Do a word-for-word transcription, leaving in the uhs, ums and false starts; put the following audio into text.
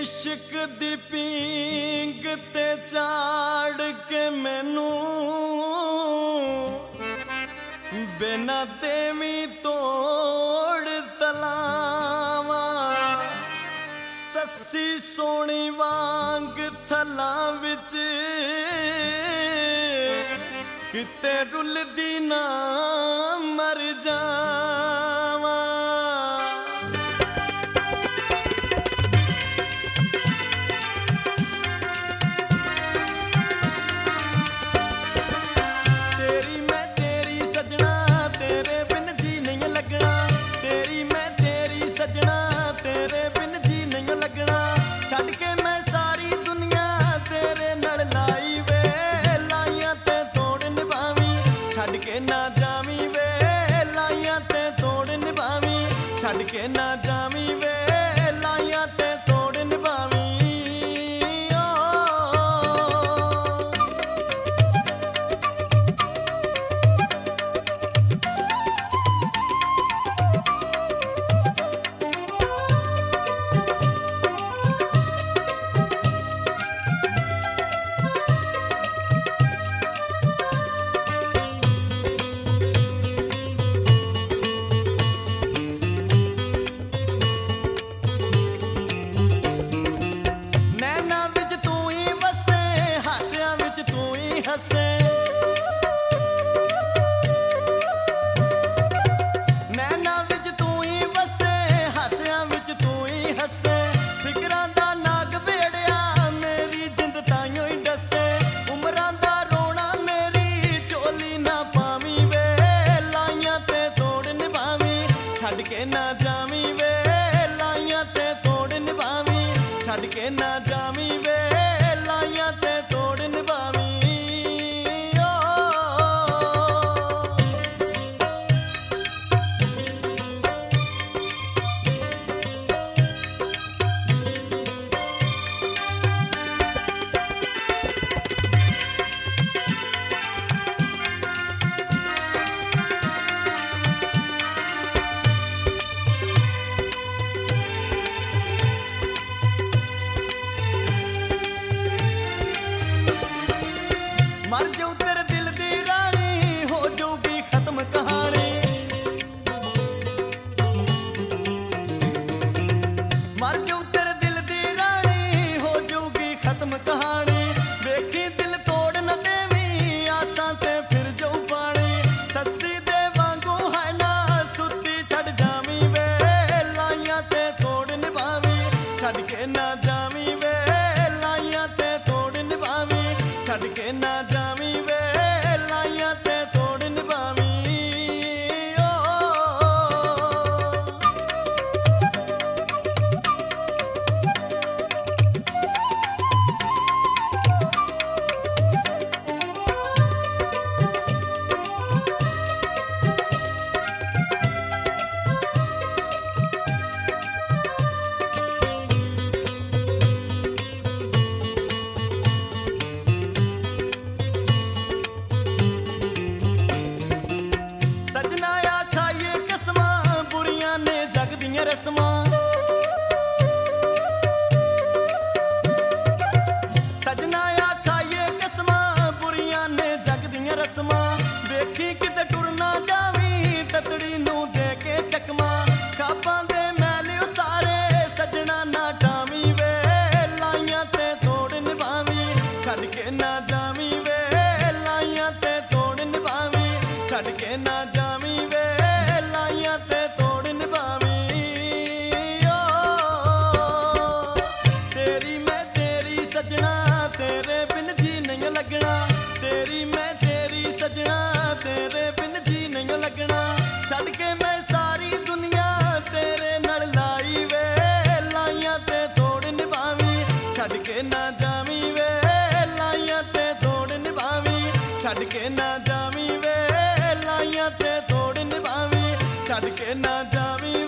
इश्क दी पींग ते चाड़ के मैनू बिना देवी तोड़ तलावा सस्सी सोनी वांग थला विच किते रुलदी ना मर जावा। तेरी मैं तेरी सजना तेरे बिन जी नहीं लगना, तेरी मैं तेरी सजना तेरे बिन जी नहीं लगना। छड़ के मैं सारी दुनिया तेरे नाल लाई वे लाइयां ते तोड़ निभावी, छड़ के ना जावी वे लाइयां ते तोड़ निभावी, छड़ के ना जावी वे लाइयां ते तोड़ निभावी। हसे नैना विच तू ही वसे, हासियां विच तू ही हसे। फिकरां दा नाग बेड़िया मेरी जिंद ताइयों ही डसे, उमरां दा रोना मेरी झोली ना पावी वे लाइयां ते तोड़ निभावी, छड़ के ना जावी वे लाइयां ते तोड़ निभावी, छड़ के ना जावी वे लाइयां ते तोड़ निभावी। मर जाऊ तेरे दिल दी रानी हो जाऊगी खत्म कहानी, मर जाऊ तेरे दिल दी रानी हो जाऊगी खत्म कहानी। वेखी दिल तोड़ न देवी आसां ते फिर जाऊ पानी, सस्सी दे वांगू है ना सुत्ती छड़ जावी वे लाइयां ते तोड़ निभावी, छड़ के ना जावी वे लाइयां ते तोड़ निभावी, छड़ के ना जावी वे लाइयां ते तोड़ निभावी। सजना आखा ये कसमां बुरियां ने जग दियां रस्मां, सजना आखा ये कसमां बुरियां ने जग दियां रस्मां। वेखी किते टुर ना जावी ततड़ी नू दे के चकमा, खापां दे मैलियो सारे सजना ना टावी वे लाइयां ते तोड़ निभावी, छड़ के ना जावी वे लाइयां ते तोड़ निभावी, छड़ के ना जावी वे लाइयां ते तोड़ निभावी। तेरी मैं तेरी सजना तेरे बिन जी नहीं लगना, तेरी मैं तेरी सजना तेरे बिन जी नहीं लगना। छड़ के मैं सारी दुनिया तेरे नाल लाई वे लाइयां ते तोड़ निभावी, छड़ के ना जावी वे लाइयां ते तोड़ निभावी, छड़ के ना जावी वे लाइयां ते तोड़ निभावी, छड़ के ना जावी